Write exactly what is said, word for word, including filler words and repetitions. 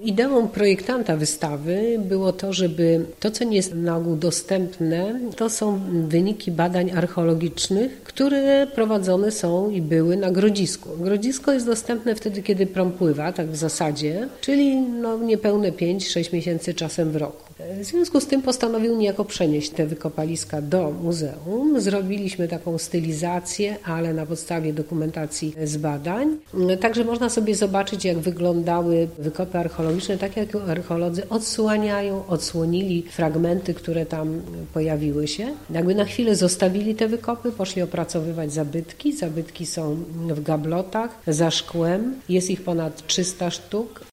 Ideą projektanta wystawy było to, żeby to, co nie jest na ogół dostępne, to są wyniki badań archeologicznych, które prowadzone są i były na Grodzisku. Grodzisko jest dostępne wtedy, kiedy prom pływa, tak w zasadzie, czyli no niepełne pięć sześć miesięcy czasem w roku. W związku z tym postanowił niejako przenieść te wykopaliska do muzeum. Zrobiliśmy taką stylizację, ale na podstawie dokumentacji z badań. Także można sobie zobaczyć, jak wyglądały wykopy archeologiczne, tak jak archeolodzy odsłaniają, odsłonili fragmenty, które tam pojawiły się. Jakby na chwilę zostawili te wykopy, poszli opracowywać zabytki. Zabytki są w gablotach, za szkłem. Jest ich ponad trzysta sztuk.